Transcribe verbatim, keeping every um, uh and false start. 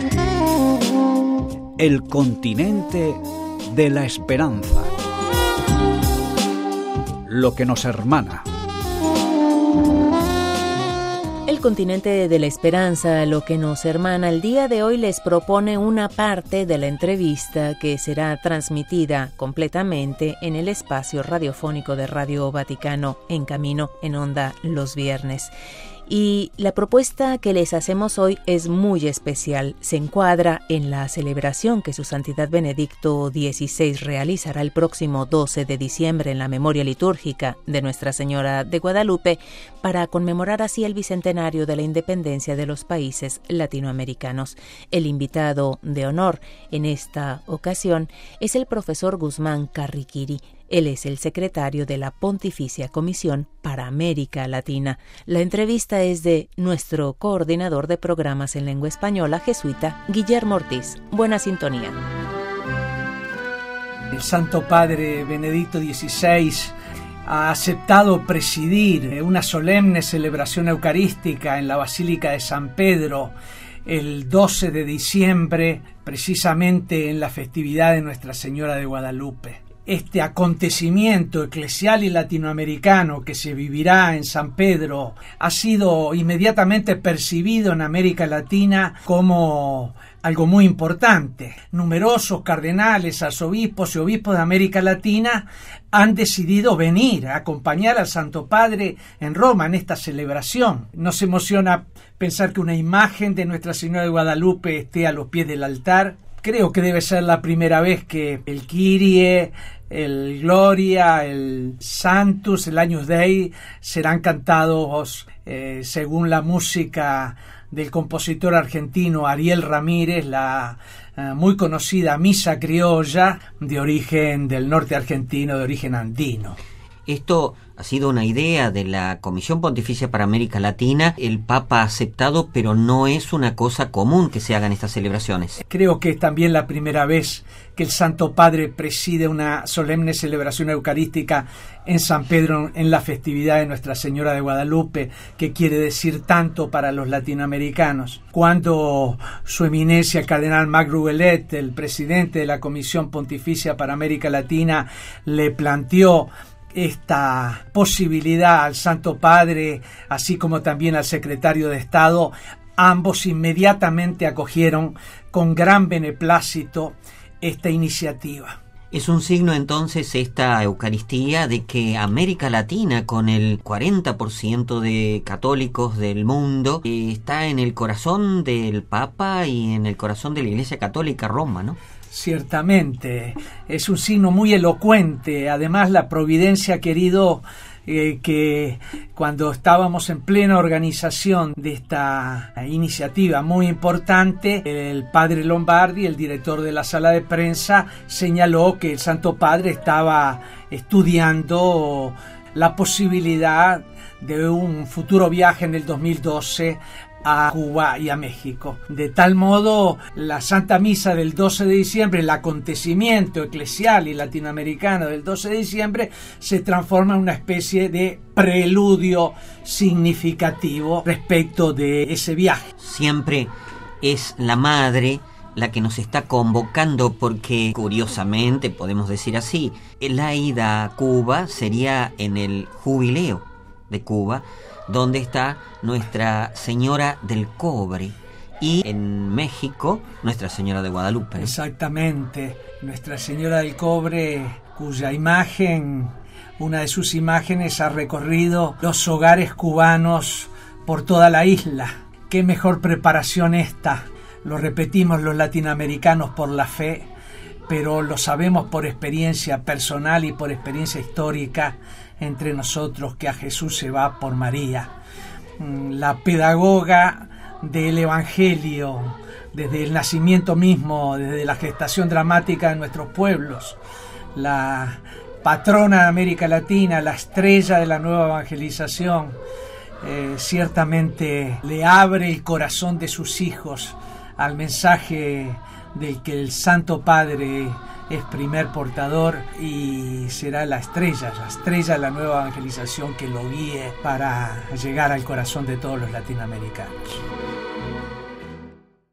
El continente de la esperanza. Lo que nos hermana. El continente de la esperanza, lo que nos hermana, el día de hoy les propone una parte de la entrevista que será transmitida completamente en el espacio radiofónico de Radio Vaticano, En Camino, en Onda, los viernes. Y la propuesta que les hacemos hoy es muy especial. Se encuadra en la celebración que Su Santidad Benedicto dieciséis realizará el próximo doce de diciembre en la memoria litúrgica de Nuestra Señora de Guadalupe para conmemorar así el bicentenario de la independencia de los países latinoamericanos. El invitado de honor en esta ocasión es el profesor Guzmán Carriquiri. Él es el secretario de la Pontificia Comisión para América Latina. La entrevista es de nuestro coordinador de programas en lengua española, jesuita, Guillermo Ortiz. Buena sintonía. El Santo Padre Benedicto dieciséis ha aceptado presidir una solemne celebración eucarística en la Basílica de San Pedro el doce de diciembre, precisamente en la festividad de Nuestra Señora de Guadalupe. Este acontecimiento eclesial y latinoamericano que se vivirá en San Pedro ha sido inmediatamente percibido en América Latina como algo muy importante. Numerosos cardenales, arzobispos y obispos de América Latina han decidido venir a acompañar al Santo Padre en Roma en esta celebración. Nos emociona pensar que una imagen de Nuestra Señora de Guadalupe esté a los pies del altar. Creo que debe ser la primera vez que el Kyrie, el Gloria, el Sanctus, el Agnus Dei serán cantados eh, según la música del compositor argentino Ariel Ramírez, la eh, muy conocida misa criolla de origen del norte argentino, de origen andino. Esto ha sido una idea de la Comisión Pontificia para América Latina. El Papa ha aceptado, pero no es una cosa común que se hagan estas celebraciones. Creo que es también la primera vez que el Santo Padre preside una solemne celebración eucarística en San Pedro, en la festividad de Nuestra Señora de Guadalupe, que quiere decir tanto para los latinoamericanos. Cuando Su Eminencia el Cardenal Marc Roubelet, el presidente de la Comisión Pontificia para América Latina, le planteó esta posibilidad al Santo Padre, así como también al secretario de Estado, ambos inmediatamente acogieron con gran beneplácito esta iniciativa. Es un signo entonces esta Eucaristía de que América Latina, con el cuarenta por ciento de católicos del mundo, está en el corazón del Papa y en el corazón de la Iglesia Católica Roma, ¿no? Ciertamente, es un signo muy elocuente. Además, la providencia ha querido eh, que cuando estábamos en plena organización de esta iniciativa muy importante, el padre Lombardi, el director de la sala de prensa, señaló que el Santo Padre estaba estudiando la posibilidad de un futuro viaje en el dos mil doce a Cuba y a México. De tal modo, la Santa Misa del doce de diciembre, el acontecimiento eclesial y latinoamericano del doce de diciembre, se transforma en una especie de preludio significativo respecto de ese viaje. Siempre es la Madre la que nos está convocando, porque curiosamente, podemos decir así, la ida a Cuba sería en el jubileo de Cuba, donde está Nuestra Señora del Cobre, y en México Nuestra Señora de Guadalupe, ¿no? Exactamente, Nuestra Señora del Cobre, cuya imagen, una de sus imágenes, ha recorrido los hogares cubanos por toda la isla. Qué mejor preparación esta. Lo repetimos los latinoamericanos por la fe, pero lo sabemos por experiencia personal y por experiencia histórica entre nosotros, que a Jesús se va por María. La pedagoga del Evangelio, desde el nacimiento mismo, desde la gestación dramática de nuestros pueblos, la patrona de América Latina, la estrella de la nueva evangelización, eh, ciertamente le abre el corazón de sus hijos al mensaje del que el Santo Padre es primer portador, y será la estrella, la estrella de la nueva evangelización que lo guíe para llegar al corazón de todos los latinoamericanos.